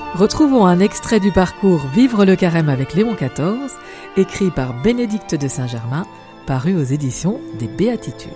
Retrouvons un extrait du parcours Vivre le Carême avec Léon XIV, écrit par Bénédicte de Saint-Germain, paru aux éditions des Béatitudes.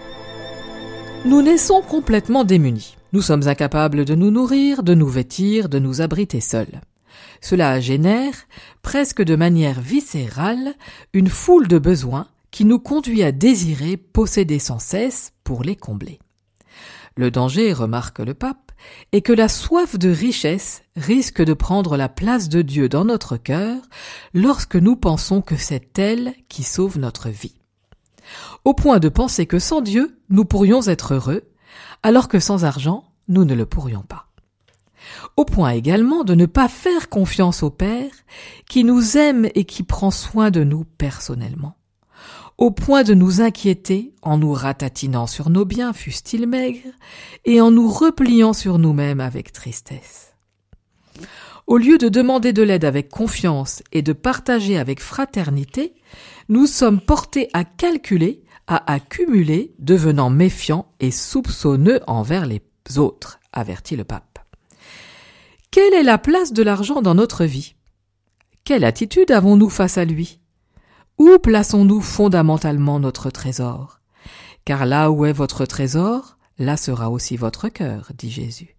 Nous naissons complètement démunis. Nous sommes incapables de nous nourrir, de nous vêtir, de nous abriter seuls. Cela génère, presque de manière viscérale, une foule de besoins qui nous conduit à désirer posséder sans cesse pour les combler. Le danger, remarque le pape, est que la soif de richesse risque de prendre la place de Dieu dans notre cœur lorsque nous pensons que c'est elle qui sauve notre vie. Au point de penser que sans Dieu, nous pourrions être heureux, alors que sans argent, nous ne le pourrions pas. Au point également de ne pas faire confiance au Père, qui nous aime et qui prend soin de nous personnellement. Au point de nous inquiéter en nous ratatinant sur nos biens, fussent-ils maigres, et en nous repliant sur nous-mêmes avec tristesse. Au lieu de demander de l'aide avec confiance et de partager avec fraternité, nous sommes portés à calculer, à accumuler, devenant méfiants et soupçonneux envers les autres, avertit le pape. Quelle est la place de l'argent dans notre vie? Quelle attitude avons-nous face à lui? Où plaçons-nous fondamentalement notre trésor? Car là où est votre trésor, là sera aussi votre cœur, dit Jésus.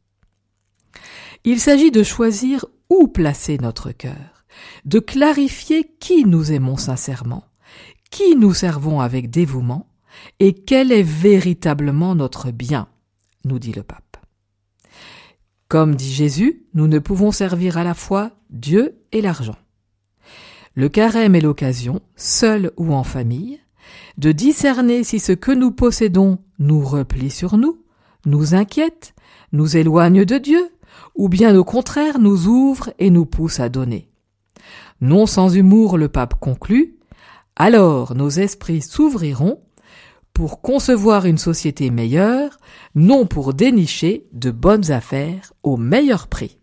Il s'agit de choisir où placer notre cœur, de clarifier qui nous aimons sincèrement, qui nous servons avec dévouement, et quel est véritablement notre bien, nous dit le pape. Comme dit Jésus, nous ne pouvons servir à la fois Dieu et l'argent. Le carême est l'occasion, seul ou en famille, de discerner si ce que nous possédons nous replie sur nous, nous inquiète, nous éloigne de Dieu, ou bien au contraire nous ouvre et nous pousse à donner. Non sans humour, le pape conclut, alors nos esprits s'ouvriront pour concevoir une société meilleure, non pour dénicher de bonnes affaires au meilleur prix.